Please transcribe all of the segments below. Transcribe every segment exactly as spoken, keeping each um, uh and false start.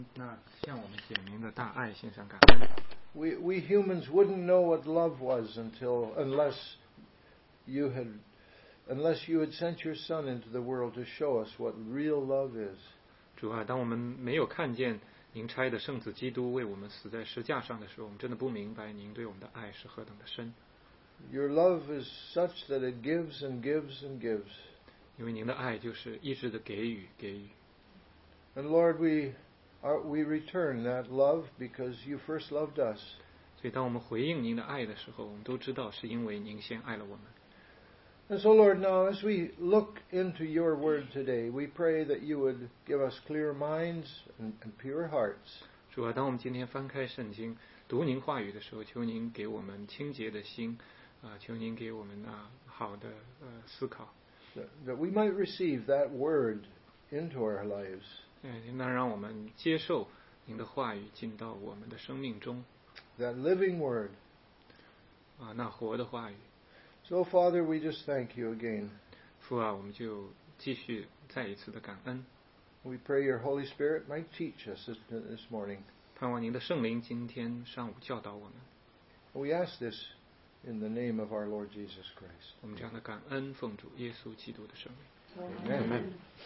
那向我们显明的大爱献上感恩。 We we humans wouldn't know what love was until unless you had unless you had sent your Son into the world to show us what real love is. 主啊，当我们没有看见您差的圣子基督为我们死在十架上的时候，我们真的不明白您对我们的爱是何等的深。 Your love is such that it gives and gives and gives. 因为您的爱就是一直的给予给予。 And Lord, we are, we return that love because you first loved us. 所以当我们回应您的爱的时候，我们都知道是因为您先爱了我们。 And so, Lord, now as we look into your word today, we pray that you would give us clear minds and, and pure hearts. 主啊，当我们今天翻开圣经读您话语的时候，求您给我们清洁的心，啊，求您给我们啊好的呃思考， That, that we might receive that word into our lives. 嗯，那让我们接受您的话语进到我们的生命中， That living word. 啊，那活的话语。 So, Father, we just thank you again. 父啊，我们就继续再一次的感恩， We pray your Holy Spirit might teach us this, this morning. 盼望您的圣灵今天上午教导我们。 We ask this in the name of our Lord Jesus Christ. 我们这样的感恩，奉主耶稣基督的圣名。 Amen. Amen.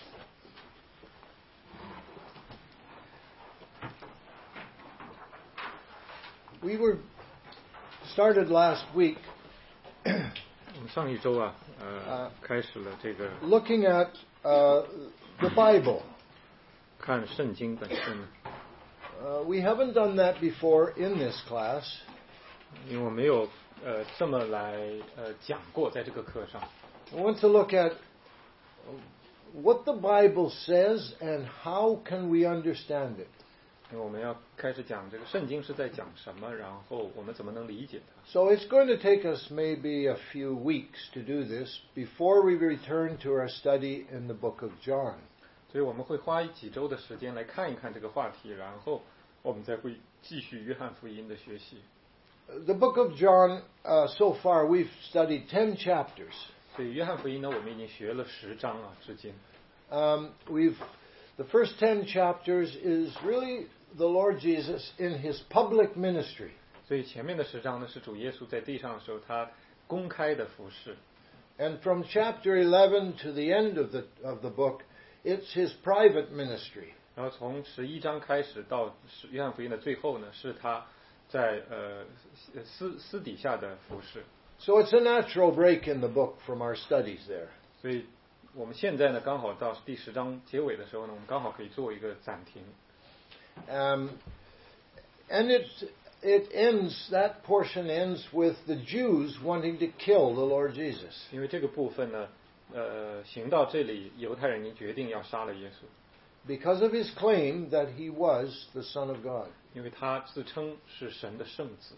We were started last week 我们上一周啊，呃，开始了这个 looking at uh, the Bible. 看圣经本身， Uh, we haven't done that before in this class. 因为我没有呃这么来呃讲过在这个课上。 I want to look at what the Bible says and how can we understand it. 因为我们要开始讲这个圣经是在讲什么，然后我们怎么能理解它。 So it's going to take us maybe a few weeks to do this before we return to our study in the book of John. 所以我们会花几周的时间来看一看这个话题，然后我们再会继续约翰福音的学习。 The book of John, uh, so far we've studied ten chapters. 所以约翰福音呢，我们已经学了十章啊，至今。 Um, we've the first ten chapters is really the Lord Jesus in his public ministry. 所以前面的十章呢，是主耶稣在地上的时候他公开的服事。 And from chapter eleven to the end of the of the book, it's his private ministry. 然后从十一章开始到约翰福音的最后呢，是他在呃私私底下的服事。 So it's a natural break in the book from our studies there. 所以我们现在呢，刚好到第十章结尾的时候呢，我们刚好可以做一个暂停。 Um, and it it ends that portion ends with the Jews wanting to kill the Lord Jesus. 因为这个部分呢，呃，行到这里，犹太人已经决定要杀了耶稣， Because of his claim that he was the Son of God. 因为他自称是神的圣子。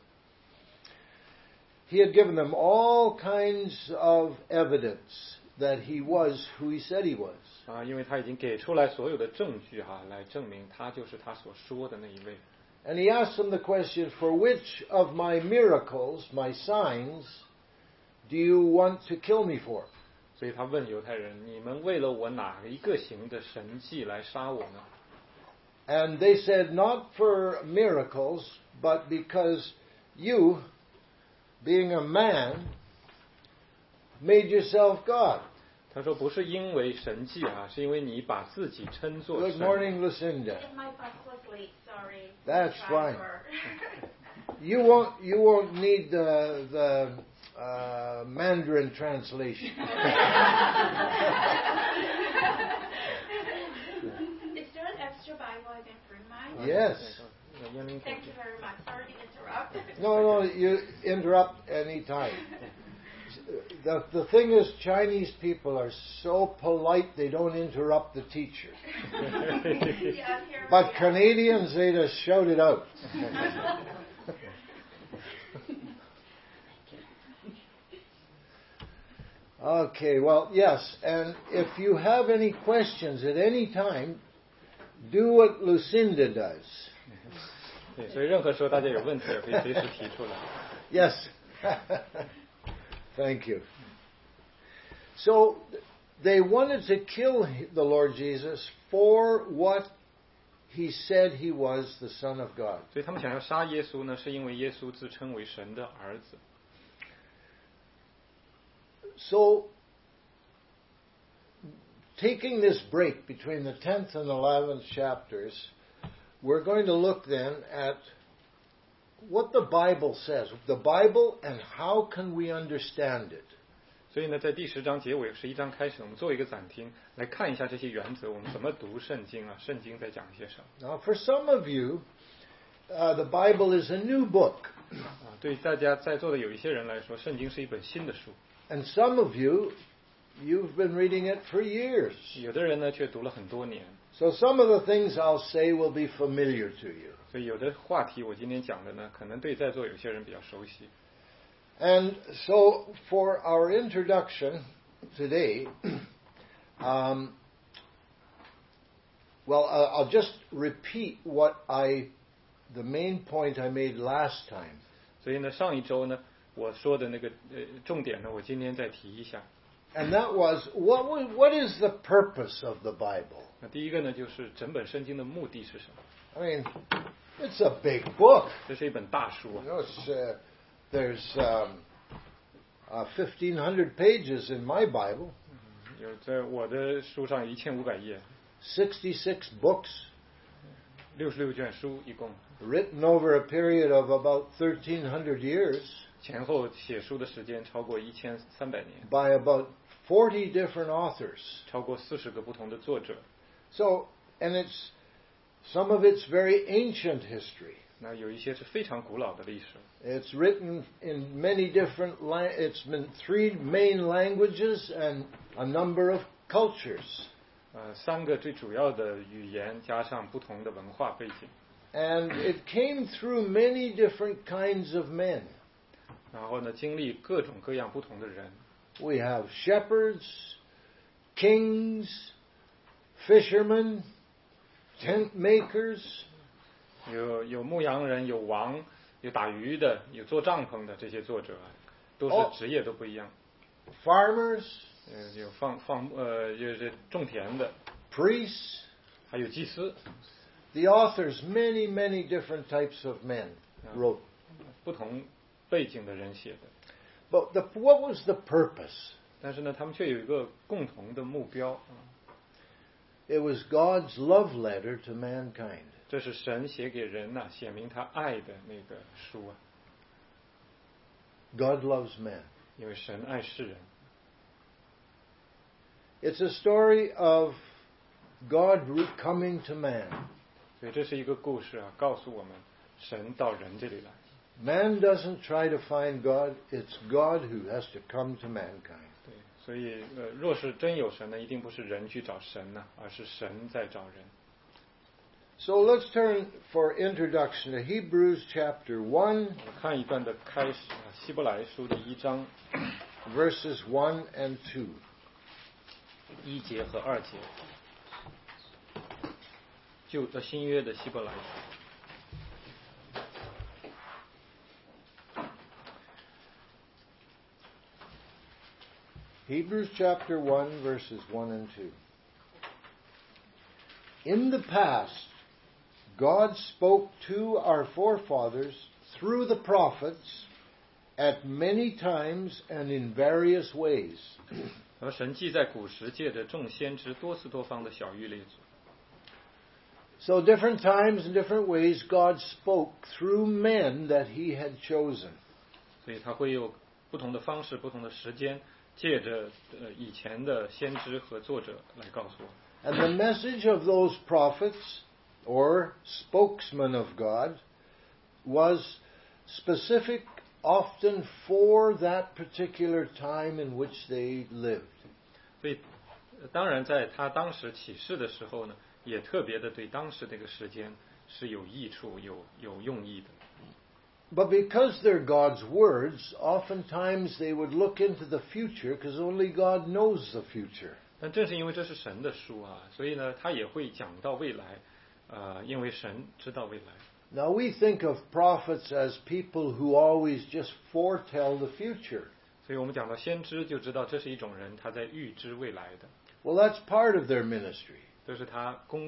He had given them all kinds of evidence that he was who he said he was. 啊，因为他已经给出来所有的证据哈、啊，来证明他就是他所说的那一位。 And he asked them the question, for which of my miracles, my signs, do you want to kill me for? 所以他问犹太人：“你们为了我哪一个行的神迹来杀我呢？” And they said, not for miracles, but because you, being a man, made yourself God. 他说：“不是因为神迹啊，是因为你把自己称作 Good 神。” morning, Lucinda. My bus was late, sorry. That's fine. Driver. You won't. You won't need the the uh, Mandarin translation. Is there an extra Bible I can bring mine? Yes. Thank you very much. Sorry to interrupt. No, no. You interrupt any time. The the thing is, Chinese people are so polite they don't interrupt the teacher. Yeah, here But we are. Canadians, they just shout it out. Okay, well, yes, and if you have any questions at any time, do what Lucinda does. 对，所以任何时候大家有问题也可以随时提出来。 Yes. Thank you. So, they wanted to kill the Lord Jesus for what he said he was the Son of God. 所以他们想要杀耶稣呢，是因为耶稣自称为神的儿子。 So, taking this break between the tenth and eleventh chapters, we're going to look then at what the Bible says. The Bible and how can we understand it. 所以呢，在第十章结尾十一章开始，我们做一个暂停，来看一下这些原则，我们怎么读圣经啊？圣经在讲些什么 Now, for some of you, uh, the Bible is a new book. 啊？对大家在座的有一些人来说，圣经是一本新的书。 And some of you, you've been reading it for years. 有的人呢，却读了很多年。 So some of the things I'll say will be familiar to you. 所以有的话题我今天讲的呢，可能对在座有些人比较熟悉。 And so for our introduction today, um, well, uh, I'll just repeat what I, the main point I made last time. 所以呢，上一周呢，我说的那个呃重点呢，我今天再提一下。 And that was, what, was, what is the purpose of the Bible? 那第一个呢，就是整本圣经的目的是什么？ I mean, it's a big book. 这是一本大书啊 You。know, it's, uh, there's um, uh, fifteen hundred pages in my Bible, 有在我的书上一千五百页， sixty-six books, 六十六卷书一共， written over a period of about thirteen hundred years 前后写书的时间超过一千三百年， by about forty different authors. 超过四十个不同的作者。 So, and it's, some of it's very ancient history. 那有一些是非常古老的历史， It's written in many different, la- it's been three main languages and a number of cultures. 呃，三个最主要的语言加上不同的文化背景， And it came through many different kinds of men. 然后呢，经历各种各样不同的人。 We have shepherds, kings, fishermen, tent makers, 有有牧羊人，有王，有打鱼的，有做帐篷的，这些作者啊，都哦是职业都不一样。 farmers, 呃，有放放呃，就是种田的， priests. 还有祭司， The authors, many, many different types of men wrote. 不同背景的人写的。 But the, what was the purpose? 但是呢，他们却有一个共同的目标啊， It was God's love letter to mankind. 这是神写给人呐、写明他爱的那个书啊。 God loves man. 因为神爱世人， It's a story of God re- coming to man. 所以这是一个故事啊，告诉我们神到人这里来。 Man doesn't try to find God, it's God who has to come to mankind. 对，所以呃，若是真有神呢，一定不是人去找神呐、而是神在找人。 So let's turn for introduction to Hebrews chapter one, 我看一段的开始啊，希伯来书的一章 verses one and two. 一节和二节，旧的新约的希伯来书。 Hebrews chapter one, verses one and two. In the past, God spoke to our forefathers through the prophets at many times and in various ways. 而神既在古时借着众先知多次多方的小谕列祖， So different times and different ways God spoke through men that he had chosen. 所以他会有不同的方式、不同的时间，借着呃以前的先知和作者来告诉我们。 And the message of those prophets or spokesmen of God was specific often for that particular time in which they lived. 所以，呃当然在他当时启示的时候呢，也特别的对当时这个时间是有益处、有有用意的。 But because they're God's words, oftentimes they would look into the future because only God knows the future. 但正是因为这是神的书啊，所以呢，他也会讲到未来，呃，因为神知道未来。 Now we think of prophets as people who always just foretell the future. 所以我们讲到先知，就知道这是一种人，他在预知未来的， Well, that's part of their ministry. 这是他工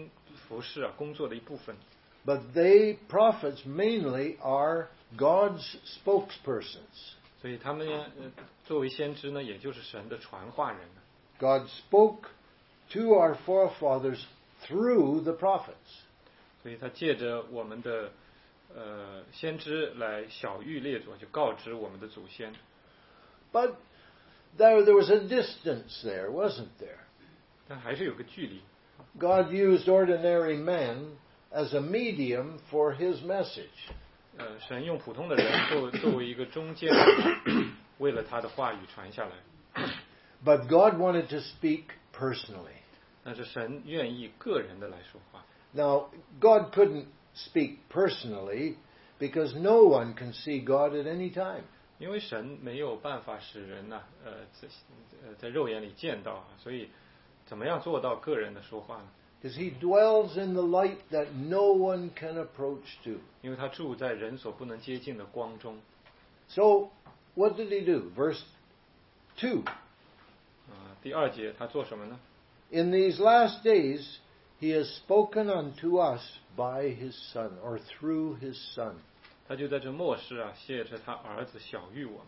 服侍啊工作的一部分。 But they, prophets mainly, are God's spokespersons. 所以他们呢，呃，作为先知呢，也就是神的传话人。 God spoke to our forefathers through the prophets. 所以他借着我们的呃先知来晓谕列祖，就告知我们的祖先。 But there, there was a distance there, wasn't there? 但还是有个距离。 God used ordinary men as a medium for His message. 呃，神用普通的人作作为一个中间，为了他的话语传下来。 But God wanted to speak personally. 但是神愿意个人的来说话。 Now, God couldn't speak personally because no one can see God at any time. 因为神没有办法使人呢、呃，在呃在肉眼里见到啊，所以怎么样做到个人的说话呢？ Because He dwells in the light that no one can approach to. 因为他住在人所不能接近的光中。 So, what did He do? Verse two. 啊、第二节他做什么呢？ In these last days, He has spoken unto us by His Son, or through His Son. 他就在这末世啊，借着他儿子晓谕我们。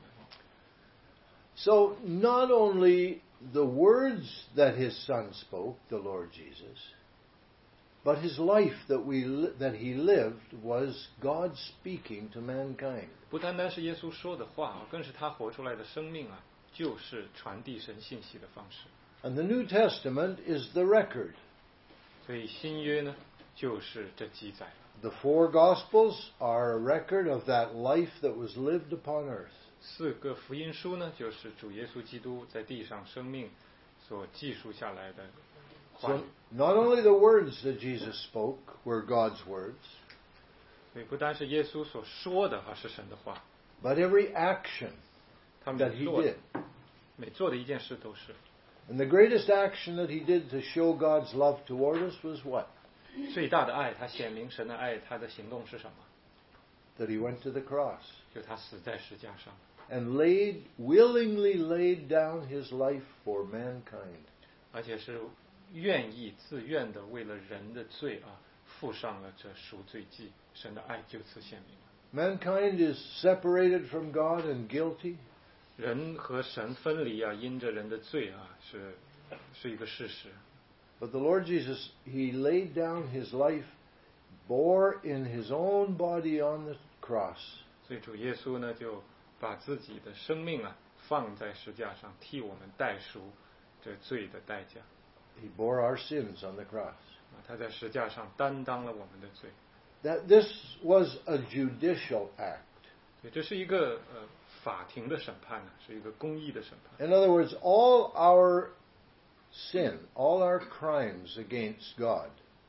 So, not only the words that His Son spoke, the Lord Jesus, but His life that we li- that He lived was God speaking to mankind. 不单单是耶稣说的话啊，更是他活出来的生命啊，就是传递神信息的方式。 And the New Testament is the record. 所以新约呢，就是这记载。 The four Gospels are a record of that life that was lived upon earth. 四个福音书呢，就是主耶稣基督在地上生命所记述下来的话语。 So, not only the words that Jesus spoke were God's words, 所以不单是耶稣所说的啊是神的话， but every action 他 that 每 He 做的 did. 每做的一件事都是。 And the greatest action that He did to show God's love toward us was what? 最大的爱，他显明神的爱，他的行动是什么？ That He went to the cross 就他死在石架上， and laid, willingly laid down His life for mankind. 而且是愿意自愿的为了人的罪啊，付上了这赎罪祭。神的爱就此显明了。 Mankind is separated from God and guilty. 人和神分离啊，因着人的罪啊，是是一个事实。 But the Lord Jesus, He laid down His life, bore in His own body on the cross. 所以主耶稣呢，就把自己的生命啊放在石架上，替我们代赎这罪的代价。 He bore our sins on the cross. 啊，他在石架上担当了我们的罪。 That this was a judicial act. 所以这是一个呃法庭的审判呢，是一个公义的审判。 In other words, all our sin, all our crimes against God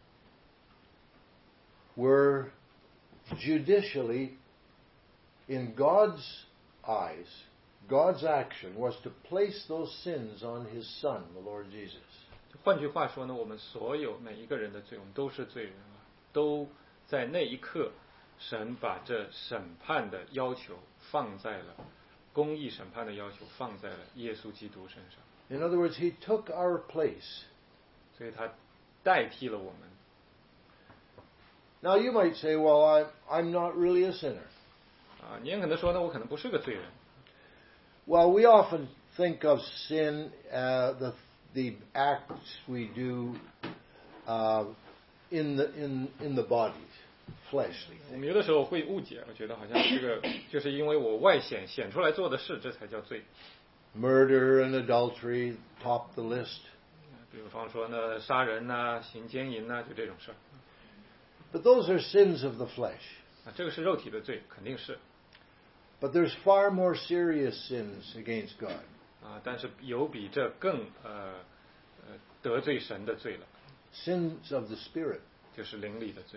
were judicially, in God's eyes, God's action was to place those sins on His Son, the Lord Jesus. 换句话说呢，我们所有每一个人的罪，我们都是罪人啊，都在那一刻，神把这审判的要求放在了公义审判的要求放在了耶稣基督身上。 In other words, He took our place. 所以他代替了我们。 Now you might say, well, I'm, I'm not really a sinner. 啊，你也可能说呢，我可能不是个罪人。 Well, we often think of sin, uh, the the acts we do uh, in the in in the body, fleshly 我 things. 们有的时候会误解，我觉得好像这个就是因为我外显显出来做的事，这才叫罪。 Murder and adultery top the list. 比方说呢，杀人呐、行奸淫呐、就这种事儿。 But those are sins of the flesh. 啊，这个是肉体的罪，肯定是。 But there's far more serious sins against God. 啊，但是有比这更呃呃得罪神的罪了， Sins of the spirit, 就是灵里的罪。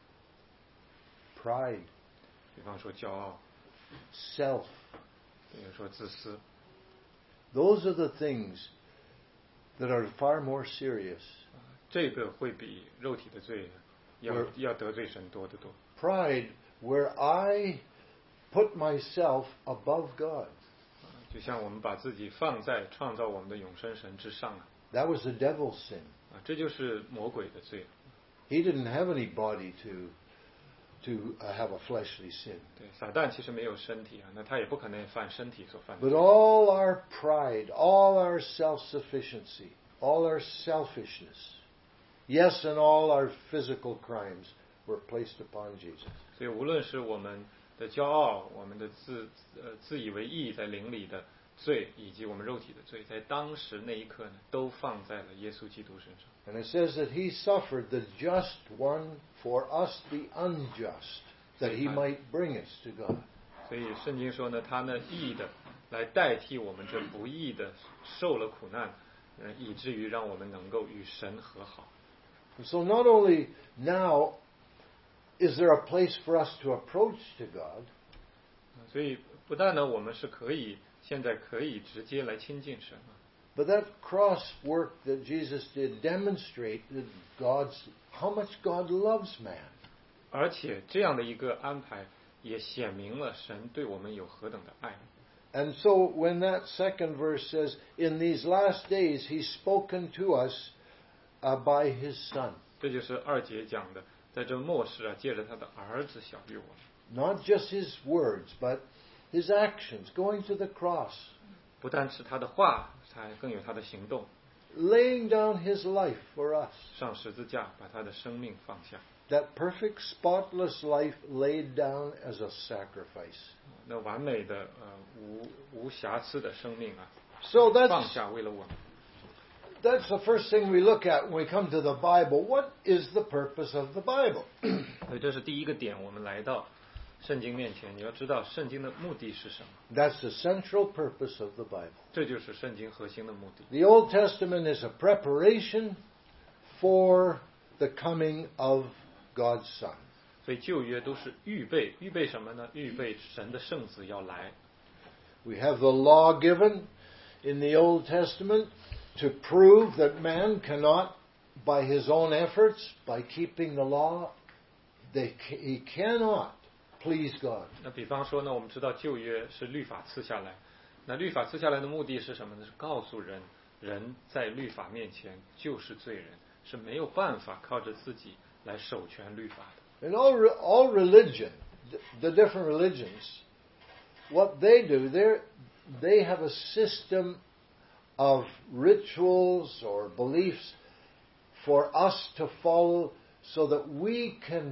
pride, 比方说骄傲， self. 比如说自私， Those are the things that are far more serious. 这个会比肉体的罪要是要得罪神多得多。 Pride, where I put myself above God. 就像我们把自己放在创造我们的永生神之上啊， That was the devil's sin. 啊，这就是魔鬼的罪。 He didn't have any body to to uh, have a fleshly sin. 对，撒旦其实没有身体啊，那他也不可能犯身体所犯的 But 罪。 all our pride, all our self-sufficiency, all our selfishness, yes, and all our physical crimes were placed upon Jesus. 所以无论是我们的骄傲，我们的自呃自以为义在灵里的罪，以及我们肉体的罪，在当时那一刻呢，都放在了耶稣基督身上。 And it says that he suffered the just one for us the unjust, that he might bring us to God. 所以圣经说呢，他呢义的来代替我们这不义的，受了苦难，呃，以至于让我们能够与神和好。 And so not only now is there a place for us to approach to God, 所以不但呢，我们是可以现在可以直接来亲近神啊， but that cross work that Jesus did demonstrated God's how much God loves man. 而且这样的一个安排也显明了神对我们有何等的爱。 And so when that second verse says, in these last days he's spoken to us uh, by his Son. 这就是二节讲的，在这末世啊，借着他的儿子小于我们。 Not just his words, but his actions, going to the cross, 不单是他的话，他更有他的行动， laying down his life for us. 上十字架把他的生命放下。 That perfect, spotless life laid down as a sacrifice. 那完美的呃无无瑕疵的生命啊， So 放 that's 下为了我们。 that's the first thing we look at when we come to the Bible. What is the purpose of the Bible? 所以这是第一个点，我们来到圣经面前，你要知道圣经的目的是什么， That's the central purpose of the Bible. 这就是圣经核心的目的。 The Old Testament is a preparation for the coming of God's Son. 所以旧约都是预备，预备什么呢？预备神的圣子要来。 We have the law given in the Old Testament to prove that man cannot, by his own efforts, by keeping the law, they, he cannot please God. 那比方说呢，我们知道旧约是律法赐下来，那律法赐下来的目的是什么呢？是告诉人，人在律法面前就是罪人，是没有办法靠着自己来守全律法的。 In all, re- all religion, the, the different religions, what they do, they they have a system of rituals or beliefs for us to follow so that we can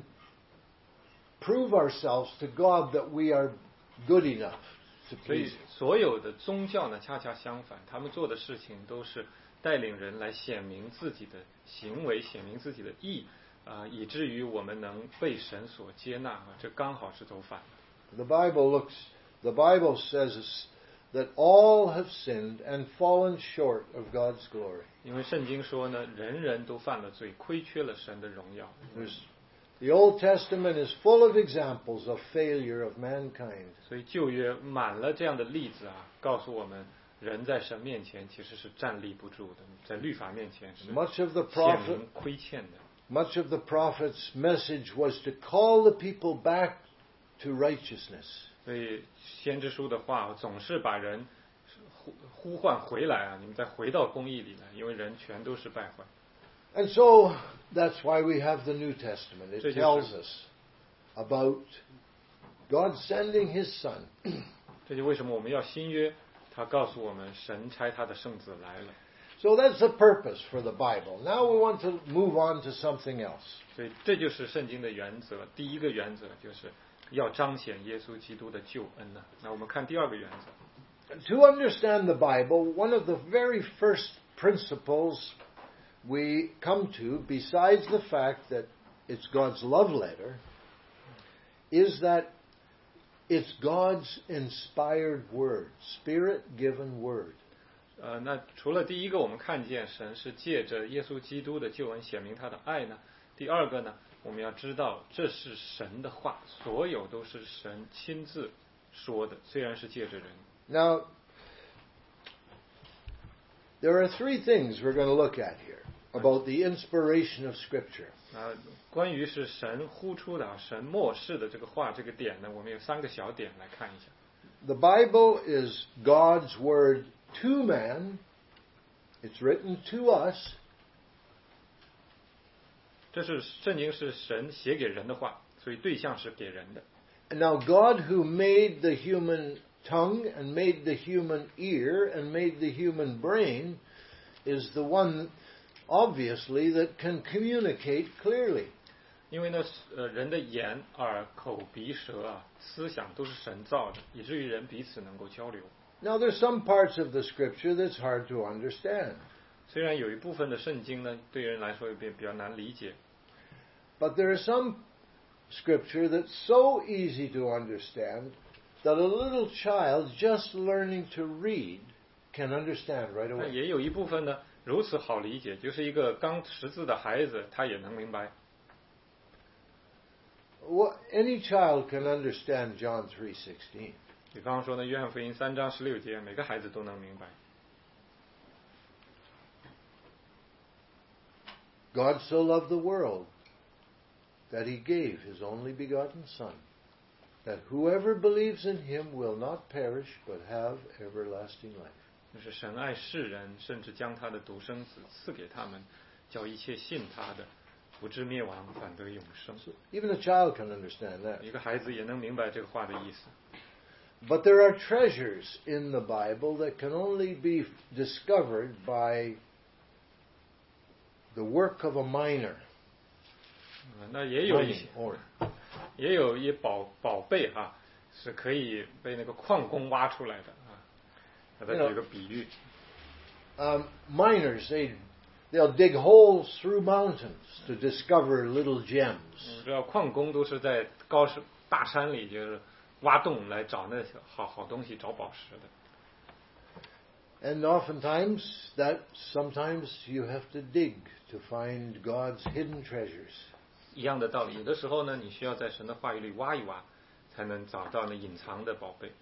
prove ourselves to God that we are good enough to 所 please 以 Him. 所有的宗教呢，恰恰相反，他们做的事情都是带领人来显明自己的行为，显明自己的义啊、以至于我们能被神所接纳啊，这刚好是走反的。 The Bible looks, the Bible says that all have sinned and fallen short of God's glory. 因为圣经说呢，人人都犯了罪，亏缺了神的荣耀。 There's, the Old Testament is full of examples of failure of mankind. 所以旧约满了这样的例子啊，告诉我们，人在神面前其实是站立不住的，在律法面前是 Much of the 显 prophet, 明亏欠的。 much of the prophet's message was to call the people back to righteousness. 所以先知书的话总是把人呼呼唤回来啊，你们再回到公义里来，因为人全都是败坏。 And so that's why we have the New Testament. It 这就是- tells us about God sending His Son. 这就为什么我们要新约，他告诉我们，神差他的圣子来了。 So that's the purpose for the Bible. Now we want to move on to something else. 所以这就是圣经的原则。第一个原则就是要彰显耶稣基督的救恩呢、那我们看第二个原则。 To understand the Bible, one of the very first principles we come to, besides the fact that it's God's love letter, is that it's God's inspired word, Spirit-given word. 呃，那除了第一个，我们看见神是借着耶稣基督的救恩显明他的爱呢。第二个呢，我们要知道这是神的话，所有都是神亲自说的，虽然是借着人。 Now, there are three things we're going to look at here about the inspiration of Scripture. 啊，关于是神呼出的啊，神漠视的这个话这个点呢，我们有三个小点来看一下。 The Bible is God's word to man. It's written to us. 这是圣经是神写给人的话，所以对象是给人的。 And now God who made the human tongue and made the human ear and made the human brain is the one, obviously, that can communicate clearly. 因为呢，呃，人的眼、耳、口、鼻、舌啊，思想都是神造的，以至于人彼此能够交流。 Now there's some parts of the scripture that's hard to understand. 虽然有一部分的圣经呢，对人来说也比比较难理解， But there is some scripture that's so easy to understand that a little child just learning to read can understand right 但 away. 也有一部分呢如此好理解，就是一个刚识字的孩子，他也能明白。 Well, any child can understand John three sixteen. 比方说呢，约翰福音三章十六节，每个孩子都能明白。 God so loved the world that he gave his only begotten Son, that whoever believes in him will not perish but have everlasting life. 就是神爱世人，甚至将他的独生子赐给他们，叫一切信他的，不至灭亡，反得永生。 Even a child can understand that. 一个孩子也能明白这个话的意思。 But there are treasures in the Bible that can only be discovered by the work of a miner. 嗯那也有一 Mining 些， ore. 也有一宝宝贝哈、啊，是可以被那个矿工挖出来的啊。给他举个比喻， Um, miners, they, they'll dig holes through mountains to discover little gems. 你知道矿工都是在高山大山里就是挖洞来找那好好东西，找宝石的。 And oftentimes, that sometimes you have to dig to find God's hidden treasures. 一样的道理，有的时候呢，你需要在神的话语里挖一挖，才能找到那隐藏的宝贝。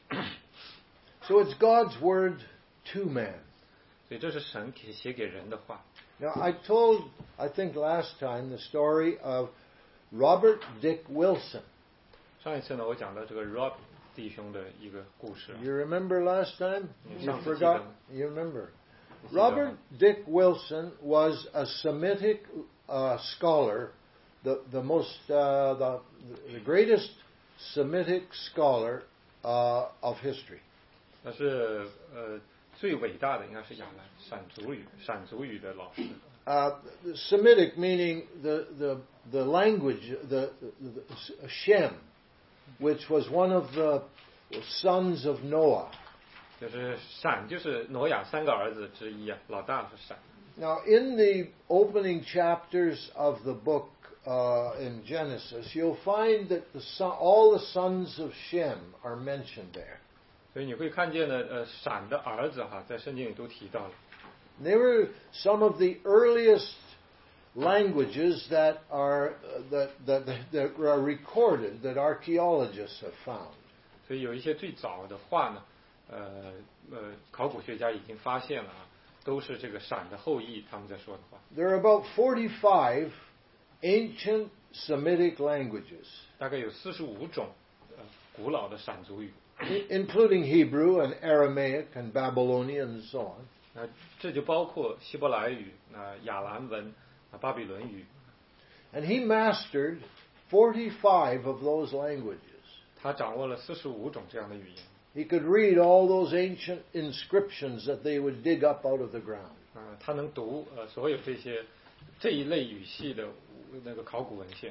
So it's God's word to man. 所以这是神给写给人的话。 Now, I told, I think last time, the story of Robert Dick Wilson. 上一次呢，我讲到这个 Rob 弟兄的一个故事。 You remember last time? You Some forgot? people. You remember? Robert Dick Wilson was a Semitic uh, scholar, the the most uh, the the greatest Semitic scholar uh, of history. 那是呃最伟大的应该是亚兰闪族语闪族语的老师。 Uh, Semitic meaning the the the language, the, the, the Shem, which was one of the sons of Noah. 就是闪，就是挪亚三个儿子之一啊，老大是闪。 Now, in the opening chapters of the book uh, in Genesis, you'll find that the son, all the sons of Shem are mentioned there. 所以你会看见呢，呃，闪的儿子哈，在圣经里都提到了。 They were some of the earliest languages that are uh, that, that that are recorded that archaeologists have found. 所以有一些最早的话呢，呃呃，考古学家已经发现了啊，都是这个闪的后裔他们在说的话。 There are about forty-five ancient Semitic languages, 大概有四十五种呃古老的闪族语， including Hebrew and Aramaic and Babylonian and so on. 那这就包括希伯来语、啊亚兰文、啊巴比伦语。 And he mastered forty-five of those languages. 他掌握了四十五种这样的语言。 He could read all those ancient inscriptions that they would dig up out of the ground. 啊，他能读呃所有这些这一类语系的那个考古文献。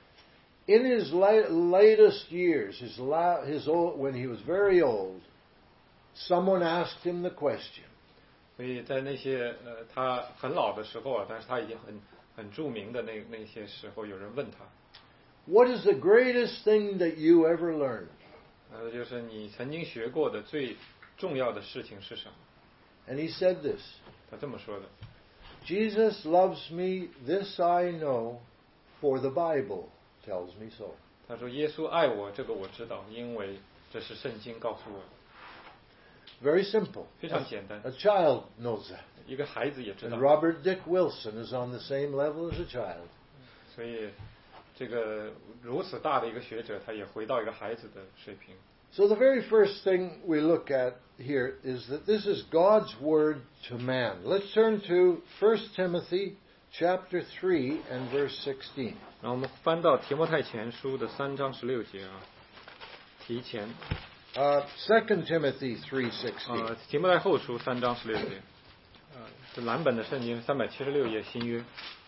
In his la- latest years, his la- his old, when he was very old, someone asked him the question, 所以在那些呃他很老的时候啊，但是他已经很很著名的那那些时候，有人问他， "What is the greatest thing that you ever learned?" 呃，就是你曾经学过的最重要的事情是什么？ And he said this, 他这么说的。 "Jesus loves me, this I know, for the Bible tells me so." 他说耶稣爱我，这个我知道，因为这是圣经告诉我的。 Very simple. 非常简单， A child knows that. 一个孩子也知 And 道。 Robert Dick Wilson is on the same level as a child. 所以这个如此大的一个学者，他也回到一个孩子的水平。 So the very first thing we look at here is that this is God's word to man. Let's turn to First Timothy chapter three and verse sixteen. 然后我们翻到提摩太前书的三章十六节啊，提前。 Uh, Second Timothy three sixteen. 呃，提摩太后书三章十六节，呃，是蓝本的圣经三百七十六页新约。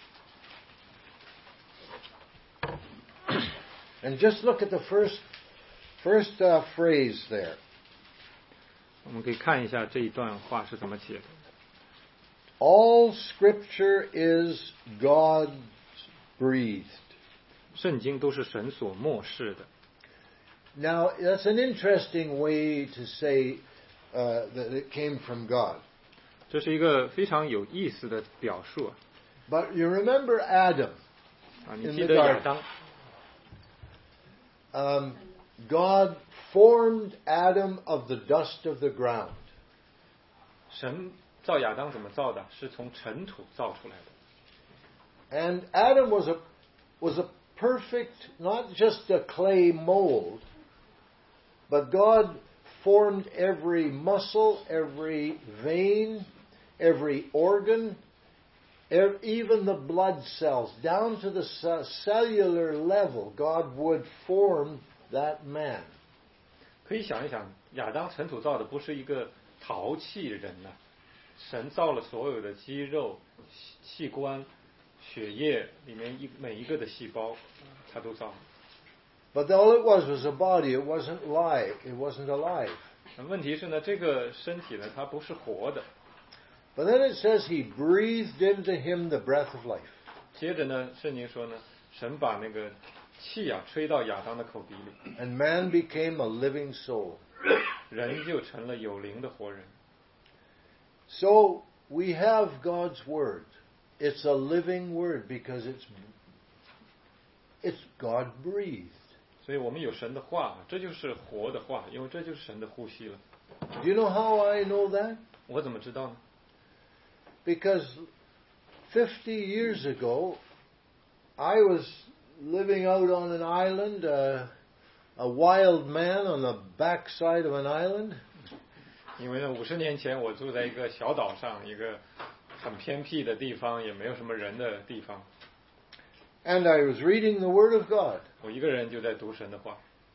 And just look at the first first uh, phrase there. 我们可以看一下这一段话是怎么写的。 All Scripture is God breathed. 圣经都是神所默示的。 Now, that's an interesting way to say uh, that it came from God. 这是一个非常有意思的表述啊！ But you remember Adam. 啊，你记得亚当？ Um, God formed Adam of the dust of the ground. 神造亚当怎么造的？是从尘土造出来的。 And Adam was a was a perfect, not just a clay mold, but God formed every muscle, every vein, every organ, ev- even the blood cells, down to the ce- cellular level. God would form that man. 可以想一想，亚当尘土造的不是一个陶器人呐、啊，神造了所有的肌肉、器官、血液里面一每一个的细胞，他都造了。 But all it was was a body. It wasn't live. It wasn't alive. 问题是呢，这个身体呢，它不是活的。 But then it says he breathed into him the breath of life. 接着呢，圣经说呢，神把那个气啊吹到亚当的口鼻里， And man became a living soul. 人就成了有灵的活人。 So we have God's word. It's a living word because it's it's God breathed. 所以我们有神的话，这就是活的话，因为这就是神的呼吸了。 Do you know how I know that? 我怎么知道呢？ Because fifty years ago, I was living out on an island, uh, a wild man on the backside of an island. 因为呢，五十年前我住在一个小岛上，一个很偏僻的地方，也没有什么人的地方。 And I was reading the Word of God. 我一个人就在读神的话，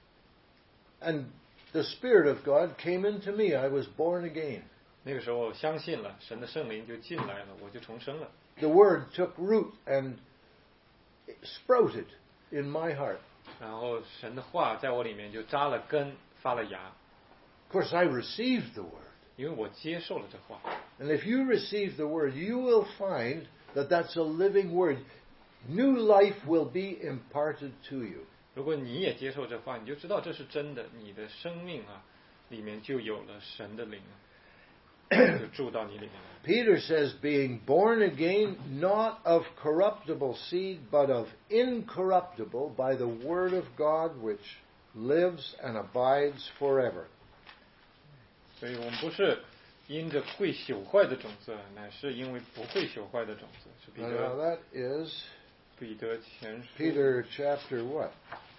And the Spirit of God came into me. I was born again. 那个时候相信了，神的圣灵就进来了，我就重生了。 The Word took root and sprouted in my heart. 然后神的话在我里面就扎了根，发了芽。 Of course, I received the Word. 因为我接受了这话。 And if you receive the Word, you will find that that's a living Word. New life will be imparted to you. 如果你也接受这话，你就知道这是真的，你的生命啊，里面就有了神的灵，就住到你里面来。 Peter says, being born again, not of corruptible seed, but of incorruptible, by the Word of God, which lives and abides forever. 所以我们不是因着会朽坏的种子，乃是因为不会朽坏的种子。是彼 Now 得 that is 彼得前书 Peter chapter what?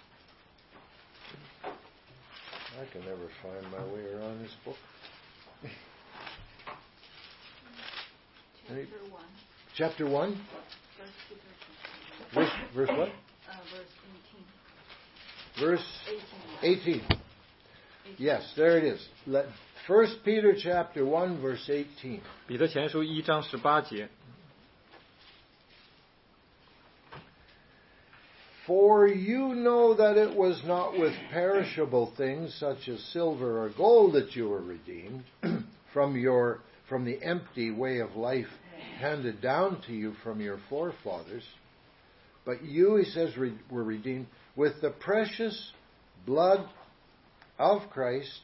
I can never find my way around this book. Chapter one. Chapter one? Verse, Verse, verse what? uh, verse eighteen. Verse eighteen. eighteen. Yes, there it is. Let, First Peter chapter one, verse eighteen. 彼得前书一章十八节。 For you know that it was not with perishable things such as silver or gold that you were redeemed from your from the empty way of life handed down to you from your forefathers, but you, he says, re- were redeemed with the precious blood of Christ.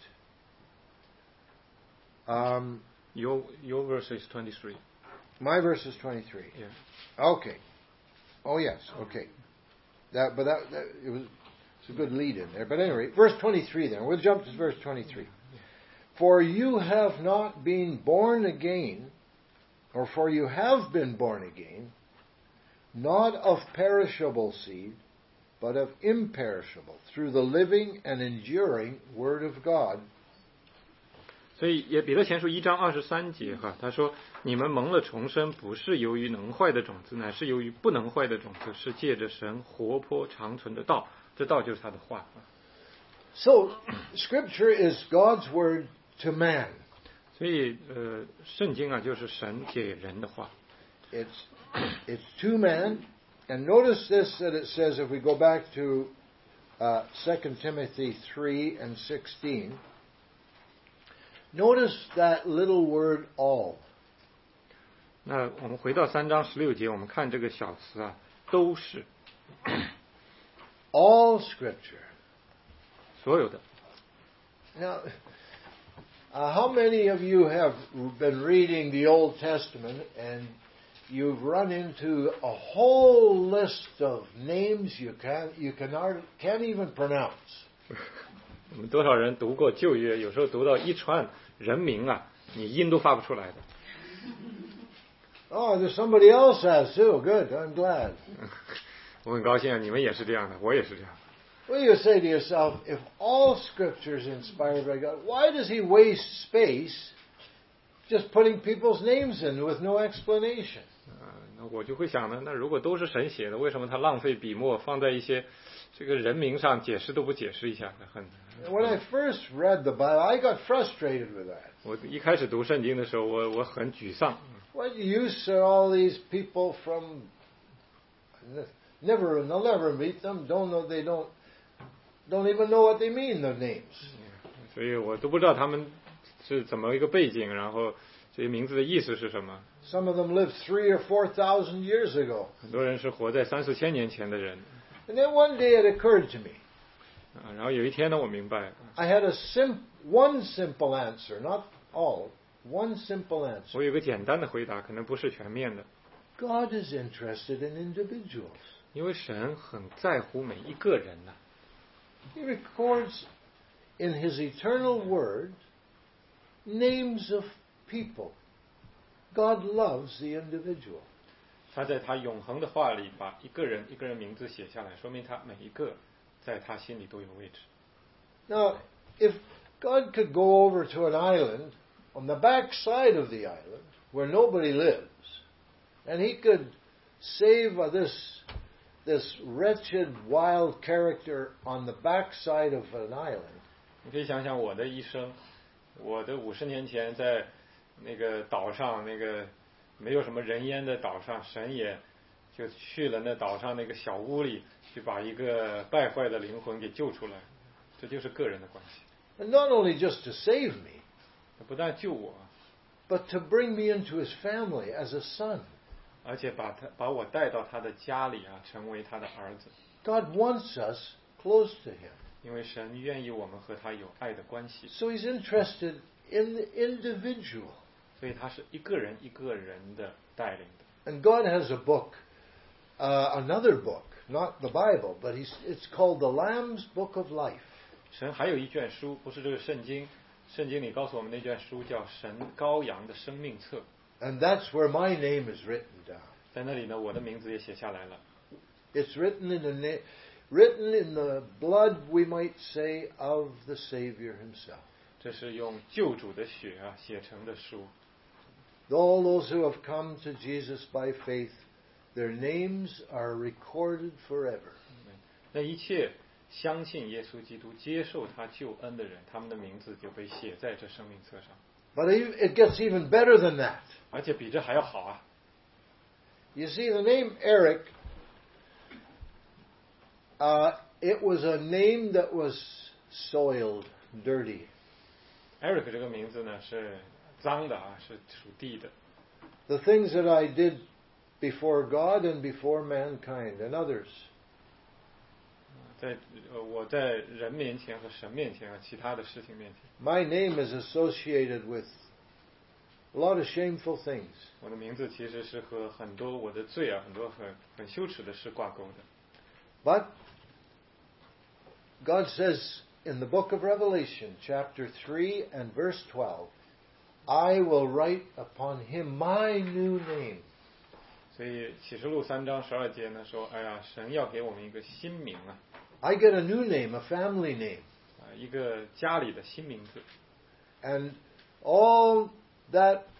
Um, Your your verse is twenty-three. my verse is twenty-three. Yeah. Okay. Oh yes. Okay. That, but that, that it was it's a good lead in there. But anyway, verse twenty-three. Then we'll jump to verse twenty-three. For you have not been born again, or for you have been born again, not of perishable seed, but of imperishable, through the living and enduring Word of God. 所以也彼得前书一章二十三节哈，他说你们蒙了重生，不是由于能坏的种子，乃是由于不能坏的种子，是借着神活泼长存的道，这道就是他的话。 So, Scripture is God's word to man. 所以呃，圣经啊就是神给人的话。 It's, it's to man. And notice this, that it says, if we go back to uh, Second Timothy three and sixteen, notice that little word all. 那我们回到三章十六节，我们看这个小词啊，都是 All Scripture. 所有的。 Now, uh, how many of you have been reading the Old Testament and you've run into a whole list of names you can't you can can't even pronounce? 我们多少人读过旧约？有时候读到一串人名啊，你音都发不出来的。 Oh, there's somebody else has too. Good, I'm glad. 我很高兴啊，你们也是这样的，我也是这样。 Well, you say to yourself, if all Scripture is inspired by God, why does He waste space just putting people's names in with no explanation? 啊，那我就会想呢，那如果都是神写的，为什么他浪费笔墨放在一些这个人名上，解释都不解释一下？很。 When I first read the Bible, I got frustrated with that. 我一开始读圣经的时候，我我很沮丧。 What use are all these people from? Never, they'll never meet them. Don't know. They don't. Don't even know what they mean. Their names. 所以我都不知道他们是怎么一个背景，然后这些名字的意思是什么。 Some of them lived three or four thousand years ago. 很多人是活在三四千年前的人。 And then one day it occurred to me. 啊，然后有一天呢，我明白。 I had a sim one simple answer, not all. One simple answer. 我有个简单的回答，可能不是全面的。 God is interested in individuals. 因为神很在乎每一个人呐、啊。 He records in His eternal Word names of people. God loves the individual. 他在他永恒的话里把一个人一个人名字写下来，说明他每一个在他心里都有位置。 Now, if God could go over to an island on the back side of the island where nobody lives, and He could save uh, this this wretched wild character on the back side of an island. 你可以想想我的一生，我的五十年前在那个岛上，那个没有什么人烟的岛上，神也就去了那岛上那个小屋里，去把一个败坏的灵魂给救出来，这就是个人的关系。 And not only just to save me, 不但救我， but to bring me into His family as a son. 而且把他把我带到他的家里啊，成为他的儿子。 God wants us close to Him. 因为神愿意我们和他有爱的关系， So He's interested in the individual. 所以他是一个人一个人的带领的。 And God has a book, uh, another book, not the Bible, but he's, it's called the Lamb's Book of Life. 神还有一卷书，不是这个圣经，圣经里告诉我们那卷书叫《神羔羊的生命册》。 And that's where my name is written down. 在那里呢，我的名字也写下来了。 It's written in the na- written in the blood, we might say, of the Savior Himself. 这是用救主的血啊写成的书。 All those who have come to Jesus by faith, their names are recorded forever. 那一切相信耶稣基督、接受他救恩的人，他们的名字就被写在这生命册上。 But it gets even better than that. 而且比这还要好啊！ You see, the name Eric, uh, it was a name that was soiled, dirty. Eric 这个名字呢是脏的啊，是属地的。 The things that I did before God and before mankind and others. 在呃我在人面前和神面前啊，其他的事情面前， My name is associated with a lot of shameful things. 我的名字其实是和很多我的罪啊，很多很很羞耻的事挂钩的。 But God says in the book of Revelation, chapter three and verse twelve, I will write upon him my new name. 所以启示录三章十二节呢说，哎呀，神要给我们一个新名啊， I get a new name, a family name. 啊，一个家里的新名字。 And all that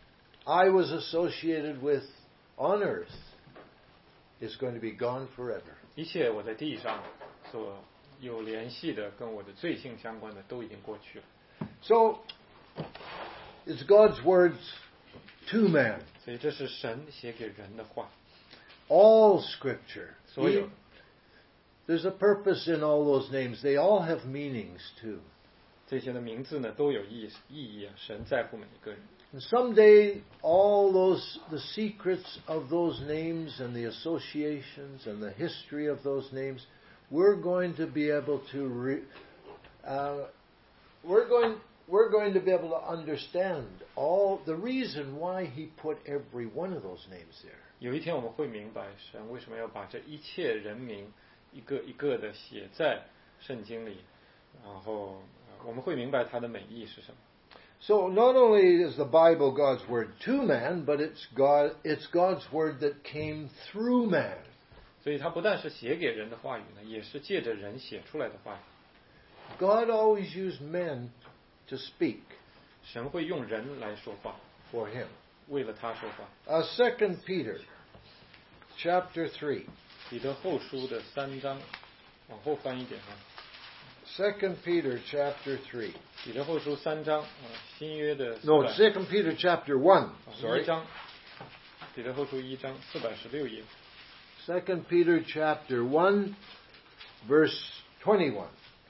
I was associated with on earth is going to be gone forever. 一切我在地上所有联系的，跟我的罪性相关的，都已经过去了。 So, it's God's words to man. 所以这是神写给人的话。 All Scripture. 所有。 There's a purpose in all those names. They all have meanings too. 这些的名字呢都有意意义啊，神在乎每一个人。 And someday, all those the secrets of those names and the associations and the history of those names, we're going to be able to re, uh, we're going we're going to be able to understand all the reason why He put every one of those names there. 有一天我们会明白神为什么要把这一切人名一个一个的写在圣经里，然后我们会明白它的美意是什么。 So not only is the Bible God's word to man, but it's God it's God's word that came through man. 所以它不但是写给人的话语呢，也是借着人写出来的话语。 God always used men to speak. 神会用人来说话 for Him. 为了他说话。 Uh, Second Peter, chapter three. 彼得后书的三章，往后翻一点啊。 Second Peter, chapter three. 彼得后书三章啊，新约的。 No, Second Peter, chapter one. Sorry. 一章。彼得后书一章四百十六页。 Second Peter, chapter one, verse twenty-one.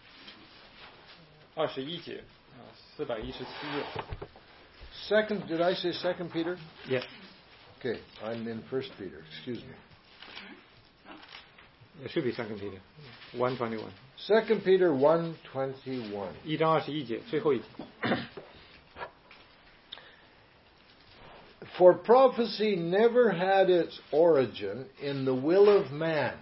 二十一节啊，四百一十七页。 Second, did I say Second Peter? Yeah. Okay, I'm in First Peter. Excuse me. It should be Second Peter. One twenty-one. Second Peter one twenty-one. 一章二十一节，最后一节。 For prophecy never had its origin in the will of man.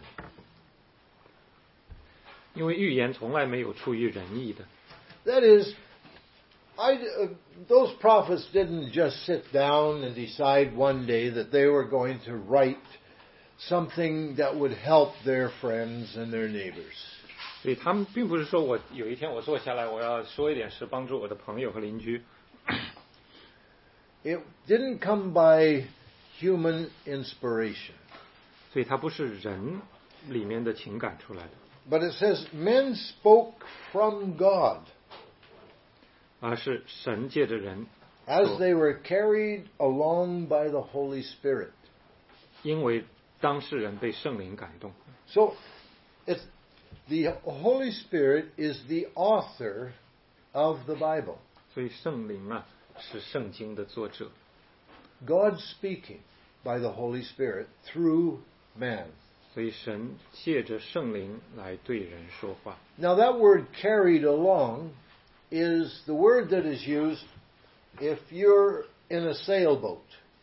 因为预言从来没有出于人意的。 That is, I, uh, those prophets didn't just sit down and decide one day that they were going to write something that would help their friends and their neighbors. 所以他们并不是说我有一天我坐下来我要说一点事帮助我的朋友和邻居。 It didn't come by human inspiration. 所以它不是人里面的情感出来的。 But it says men spoke from God. 而是神借着人 as they were carried along by the Holy Spirit. 因为当事人被圣灵感动。 So, it's, the Holy Spirit is the author of the Bible. 所以圣灵啊是圣经的作者。 God speaking by the Holy Spirit through man. 所以神借着圣灵来对人说话。 Now that word carried along is the word that is used if you're in a sailboat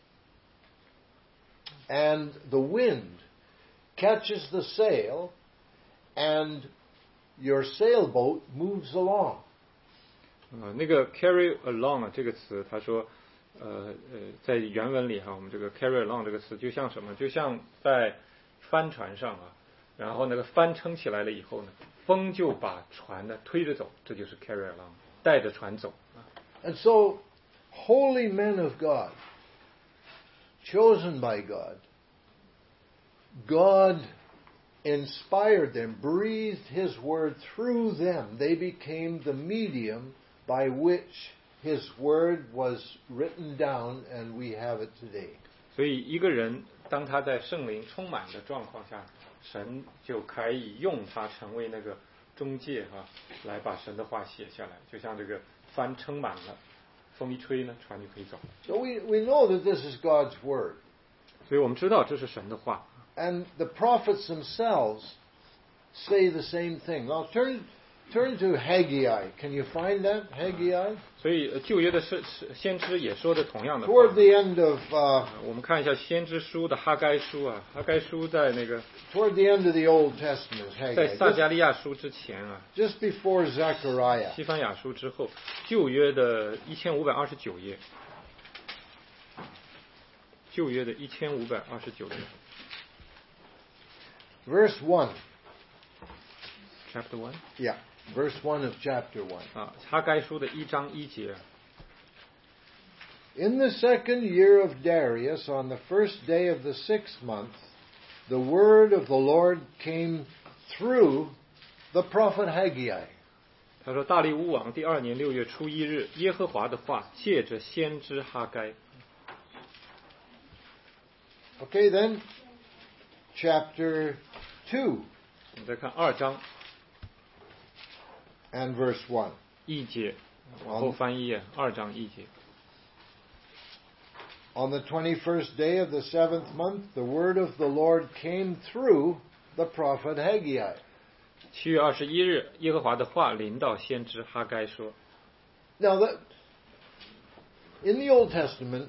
and the wind catches the sail and your sailboat moves along. 呃，那个 carry along 啊，这个词，他说，呃呃，在原文里哈，我们这个 carry along 这个词就像什么？就像在帆船上啊，然后那个帆撑起来了以后呢，风就把船呢推着走，这就是 carry along， 带着船走啊。 And so, holy men of God, chosen by God, God inspired them, breathed His word through them. They became the medium by which His word was written down, and we have it today. 所以一个人当他在圣灵充满的状况下，神就可以用他成为那个中介哈、啊，来把神的话写下来，就像这个帆撑满了，风一吹呢，船就可以走。 So we, we know that this is God's word. 所以我们知道这是神的话。 And the prophets themselves say the same thing. Now turn turn to Haggai. Can you find that? Haggai? 所以旧约的是先知也说的同样的话。 Toward the end of uh, 我们看一下先知书的哈该书啊，哈该书在那个 toward the end of the Old Testament, 在 Haggai. 撒迦利亚书之前啊， Just before Zechariah. 西番雅书之后，旧约的一千五百二十九页，旧约的一千五百二十九页。 Verse one. Chapter one. Yeah, verse one of chapter one. 啊，哈该书的一章一节。 In the second year of Darius, on the first day of the sixth month, the word of the Lord came through the prophet Haggai. 他说，大利乌王第二年六月初一日，耶和华的话借着先知哈该。 Okay, then, chapter two. 我们再看二章 And verse one. 一节，往后翻一页，二章一节。 On the twenty-first day of the seventh month, the word of the Lord came through the prophet Haggai. 七月二十一日，耶和华的话临到先知哈该说。 Now, that, in the Old Testament,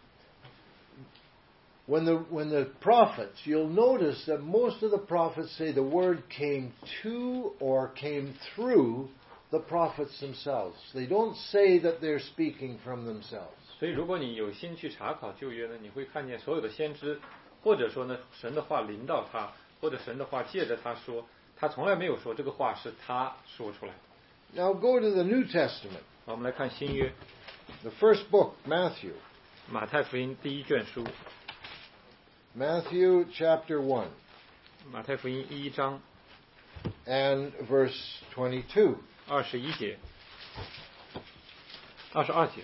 when the when the prophets, you'll notice that most of the prophets say the word came to or came through the prophets themselves. They don't say that they're speaking from themselves. 所以，如果你有心去查考旧约呢，你会看见所有的先知，或者说呢，神的话临到他，或者神的话借着他说，他从来没有说这个话是他说出来的。 Now go to the New Testament. 好，我们来看新约， The first book, Matthew. 马太福音第一卷书， Matthew chapter one 马太福音一章 and verse twenty-two. 二十一节，二十二节。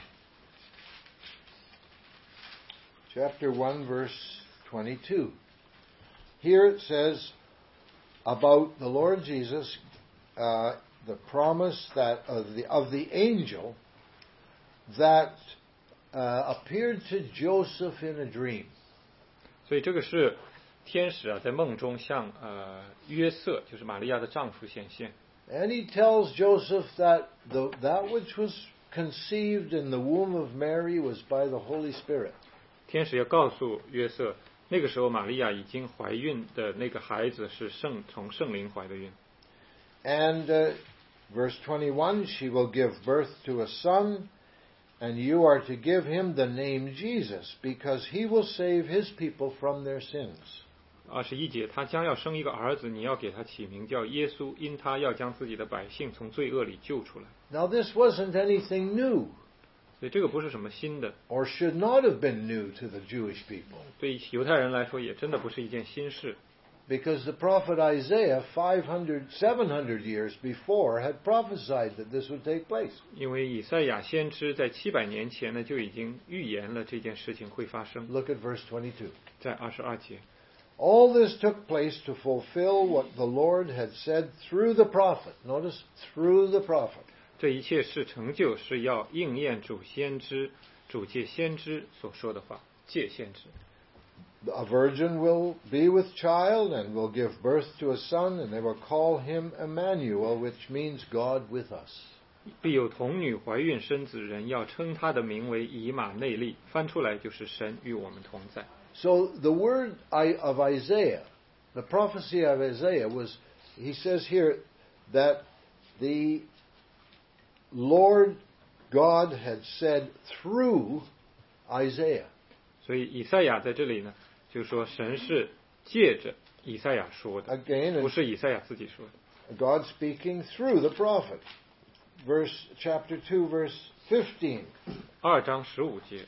Chapter one, verse twenty-two. Here it says about the Lord Jesus, uh, the promise that of the of the angel that uh, appeared to Joseph in a dream. 所以这个是天使啊，在梦中向呃约瑟，就是玛利亚的丈夫显现。 And he tells Joseph that the, that which was conceived in the womb of Mary was by the Holy Spirit. 天使要告诉约瑟，那个时候玛利亚已经怀孕的那个孩子是圣从圣灵怀的孕。 And uh, verse twenty-one, she will give birth to a son, and you are to give him the name Jesus, because he will save his people from their sins. 二十一节，他将要生一个儿子，你要给他起名叫耶稣，因他要将自己的百姓从罪恶里救出来。 Now this wasn't anything new, 所以这个不是什么新的， or should not have been new to the Jewish people, 对犹太人来说也真的不是一件新事。 because the prophet Isaiah five hundred, seven hundred years before had prophesied that this would take place. 因为以赛亚先知在七百年前呢就已经预言了这件事情会发生。 Look at verse twenty-two. 在二十二节， All this took place to fulfill what the Lord had said through the prophet. Notice, through the prophet. 这一切是成就，是要应验主先知、主借先知所说的话，借先知。 A virgin will be with child and will give birth to a son, and they will call him Emmanuel, which means God with us. 必有童女怀孕生子，人要称他的名为以马内利，翻出来就是神与我们同在。 So the word of Isaiah, the prophecy of Isaiah was, he says here that the Lord God had said through Isaiah. 所以以赛亚在这里呢，就说神是借着以赛亚说的， Again, 不是以赛亚自己说的。 God speaking through the prophet. Verse chapter two, verse fifteen. 二章十五节，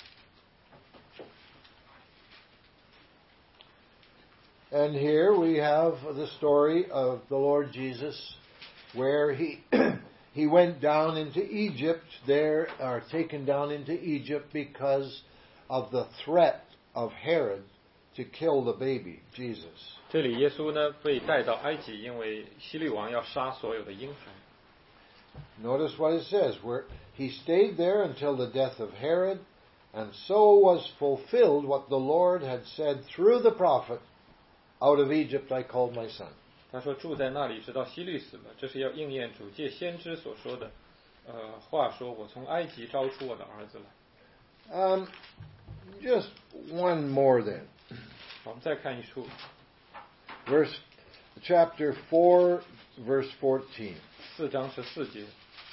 And here we have the story of the Lord Jesus, where he he went down into Egypt there, or taken down into Egypt because of the threat of Herod to kill the baby, Jesus. 这里耶稣呢被带到埃及，因为希律王要杀所有的婴孩。 Notice what it says, where he stayed there until the death of Herod, and so was fulfilled what the Lord had said through the prophet, out of Egypt I called my son. 他说住在那里直到希律死了，这是要应验主借先知所说的，呃，话说我从埃及招出我的儿子来。 Um, just one more then. 好，我们再看一处， Verse, chapter four, verse fourteen. 四章十四节。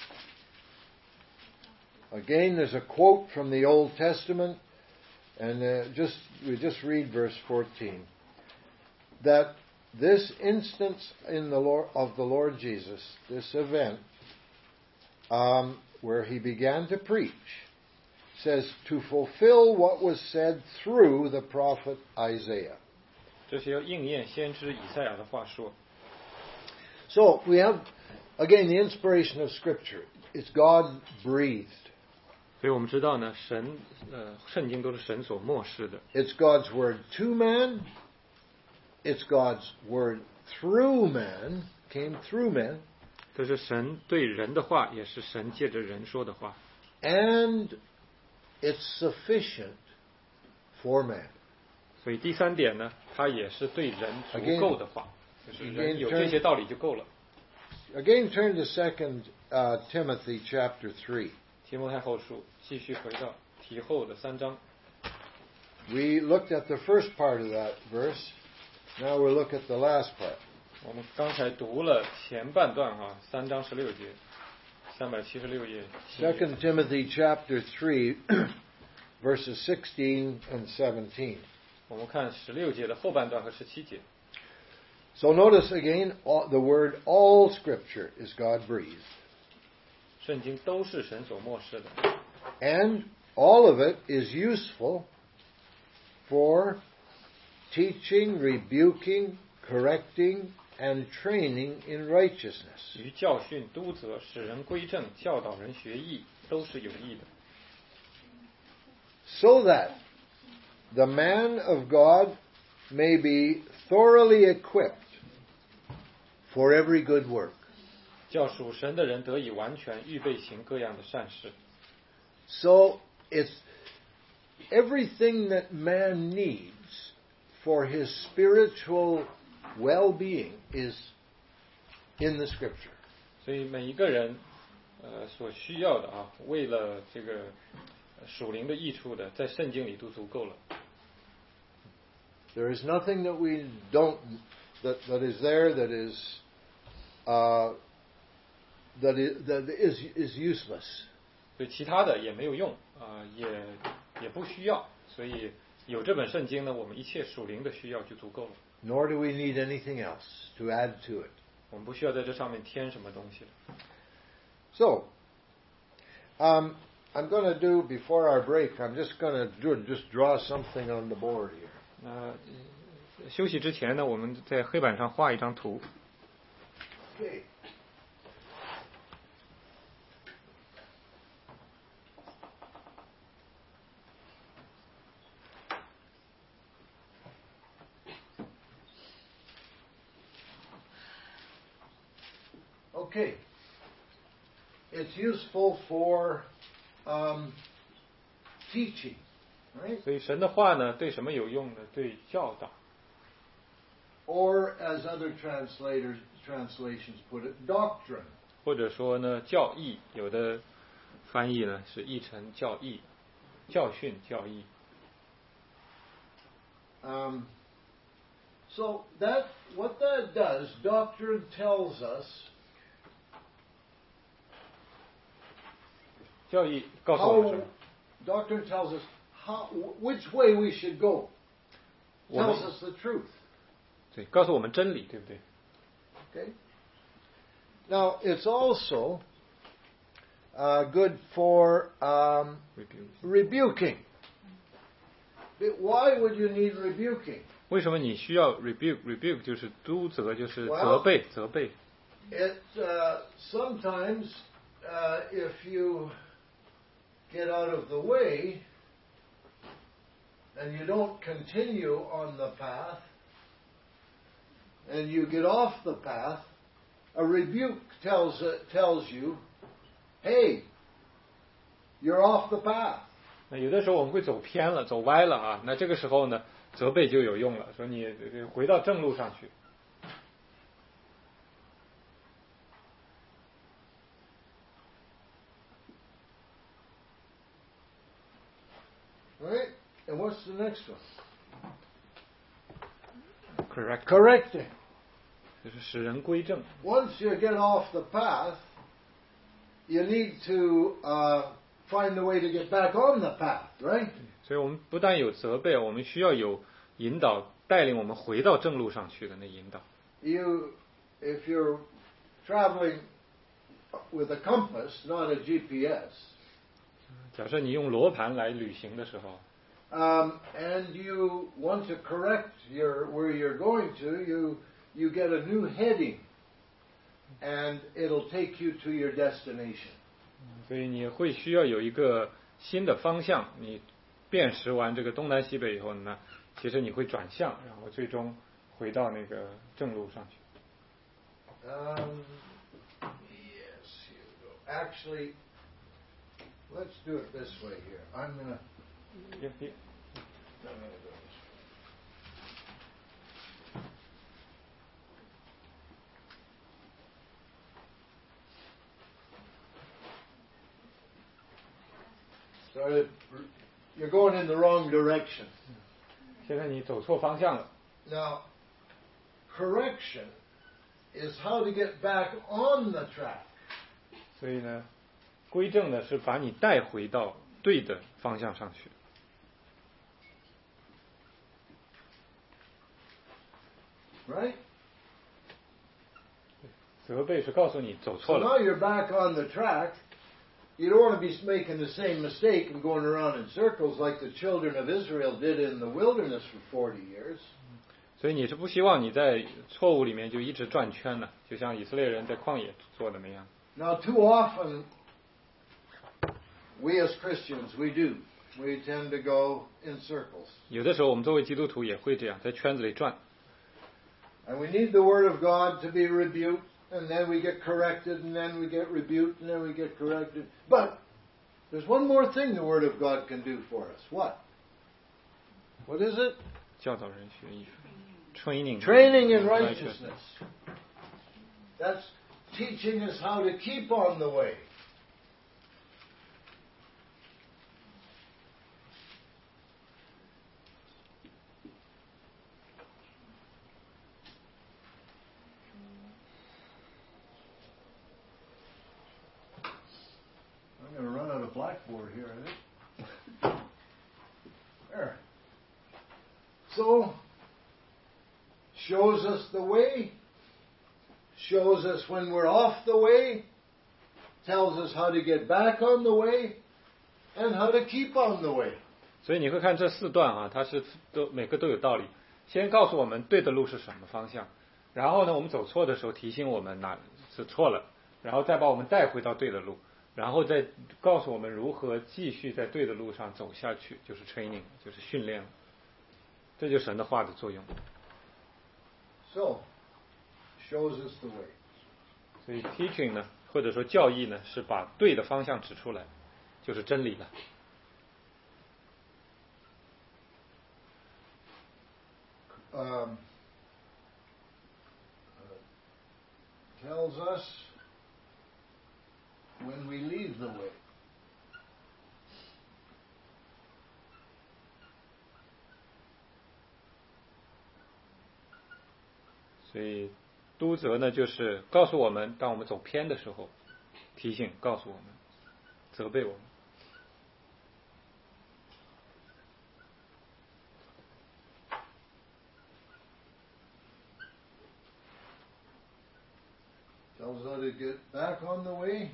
Again, there's a quote from the Old Testament, and uh, just we just read verse fourteen. That this instance in the Lord, of the Lord Jesus, this event, um, where he began to preach, says to fulfill what was said through the prophet Isaiah. 这是要应验先知以赛亚的话说。 So we have, again, the inspiration of Scripture. It's God breathed. 所以我们知道呢，神呃，圣经都是神所默示的。 It's God's word to man. It's God's word through man, came through man. 这是神对人的话，也是神借着人说的话。 And it's sufficient for man. 所以第三点呢，它也是对人足够的话，就是人 again, 有这些道理就够了。 Again, turn to Second uh, Timothy chapter three. 提摩太后书继续回到提后的三章。 We looked at the first part of that verse. Now we'll look at the last part. 我们刚才读了前半段哈、啊，三章十六节，三百七十六页。 Second Timothy chapter three, verses sixteen and seventeen. 我们看十六节的后半段和十七节。 So notice again, all, the word all Scripture is God breathed. 圣经都是神所默示的， And all of it is useful for teaching, rebuking, correcting, and training in righteousness. 于教训、督责、使人归正、教导人学义，都是有益的。 So that the man of God may be thoroughly equipped for every good work. 叫属神的人得以完全预备行各样的善事。 So it's everything that man needs for his spiritual well-being is in the Scripture. 所以每一个人，呃，所需要的啊，为了这个属灵的益处的，在圣经里都足够了。 There is nothing that we don't that that is there that is uh, that is that is is useless. 所以其他的也没有用啊、呃，也也不需要。所以有这本圣经呢，我们一切属灵的需要就足够了。 Nor do we need anything else to add to it. 我们不需要在这上面添什么东西了。 So, um, I'm going to do before our break. I'm just going to do just draw something on the board here. 那、呃、休息之前呢，我们在黑板上画一张图。 Okay. Okay. It's useful for um, teaching, right? 所以神的话呢，对什么有用呢？对教导， Or, as other translators translations put it, doctrine. 或者说呢教义，有的翻译呢是译成教义、教训、教义。 Um, so that what that does, doctrine tells us 教义告诉我们 how 什么？ doctrine tells us how which way we should go. 我们 Tells us the truth. 对，告诉我们真理，对不对？ Okay. Now it's also uh, good for um, rebuking. But why would you need rebuking? 为什么你需要 rebuke rebuke 就是督责，就是责 Well- 备责备。 It uh, sometimes uh, if you get out of the way and you don't continue on the path and you get off the path, a rebuke tells uh, tells you, "Hey, you're off the path." 那有的时候我们会走偏了，走歪了啊，那这个时候呢，责备就有用了，说你呃回到正路上去。 Right? And what's the next one? correct Correcting. 就是使人归正。 Once you get off the path, you need to uh, find a way to get back on the path, right? 所以我们不但有责备，我们需要有引导，带领我们回到正路上去的那引导。 You, if you're traveling with a compass, not a G P S, 假设你用罗盘来旅行的时候， Um, and you want to correct your where you're going to, you you get a new heading, and it'll take you to your destination. 所以你会需要有一个新的方向。你辨识完这个东南西北以后呢，其实你会转向，然后最终回到那个正路上去。 Um, yes, here we go. Actually, let's do it this way here. I'm gonna. If you- I'm gonna go this way. So it- you're going in the wrong direction. 现在你走错方向了。 Now, correction is how to get back on the track. 所以呢，归正呢是把你带回到对的方向上去。 Right? 责备是告诉你走错 So 了。 now you're back on the track. You don't want to be making the same mistake and going around in circles like the children of Israel did in the wilderness for forty years. 所以你是不希望你在错误里面就一直转圈的，就像以色列人在旷野做的那样。 Now, too often, we as Christians, we do. We tend to go in circles. 有的时候我们作为基督徒也会这样，在圈子里转。 And we need the Word of God to be rebuked, and then we get corrected, and then we get rebuked, and then we get corrected. But there's one more thing the Word of God can do for us. What? What is it? 教导人学艺 ，training Training in righteousness. That's teaching us how to keep on the way. I'm going to run out of blackboard here, I think. There. So, shows us the way, shows us when we're off the way, tells us how to get back on the way, and how to keep on the way. 所以你会看这四段啊，它是都每个都有道理。先告诉我们对的路是什么方向，然后呢，我们走错的时候提醒我们哪是错了，然后再把我们带回到对的路，然后再告诉我们如何继续在对的路上走下去，就是 training， 就是训练。这就是神的话的作用。 So, shows us the way. 所以 teaching 呢，或者说教义呢，是把对的方向指出来，就是真理了。 Um, uh, tells us when we leave the way. 所以督责呢，就是告诉我们，当我们走偏的时候，提醒，告诉我们，责备我们。 Tells us how to get back on the way.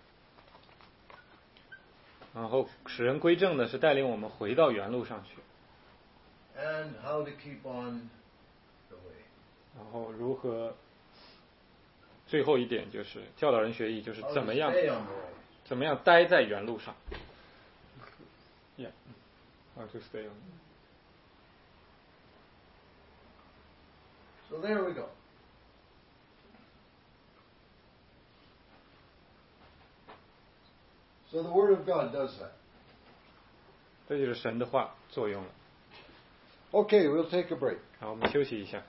然后使人归正呢，是带领我们回到原路上去。 And how to keep on the way. 然后如何？最后一点就是教导人学艺，就是 How 怎 to 么样 stay on the way. 怎么样待在原路上。Yeah, how to stay on. So there we go. So the Word of God does that. 这就是神的话作用了。 Okay, we'll take a break. 好，我们休息一下。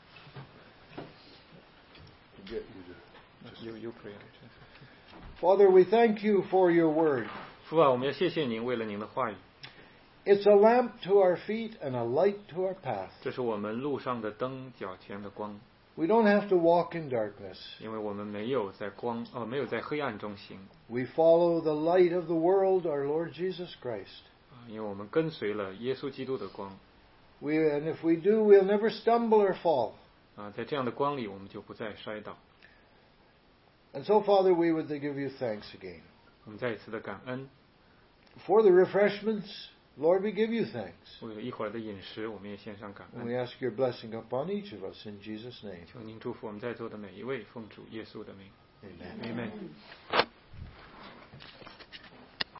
Get you to- You you pray. Father, we thank you for your Word. 父啊，我们要谢谢您，为了您的话语， It's a lamp to our feet and a light to our path. 这是我们路上的灯，脚前的光。 We don't have to walk in darkness. 因为我们没有在光哦，没有在黑暗中行， We follow the light of the world, our Lord Jesus Christ. 啊因为我们跟随了耶稣基督的光。 We, and if we do, we'll never stumble or fall. 啊，在这样的光里，我们就不再摔倒。 And so, Father, we would give you thanks again. 我们再一次的感恩。 For the refreshments, Lord, we give you thanks. 为了一会儿的饮食，我们也献上感 And we 恩。 ask your blessing upon each of us in Jesus' name. 求您祝福我们在座的每一位，奉主耶稣的名。 Amen. Amen.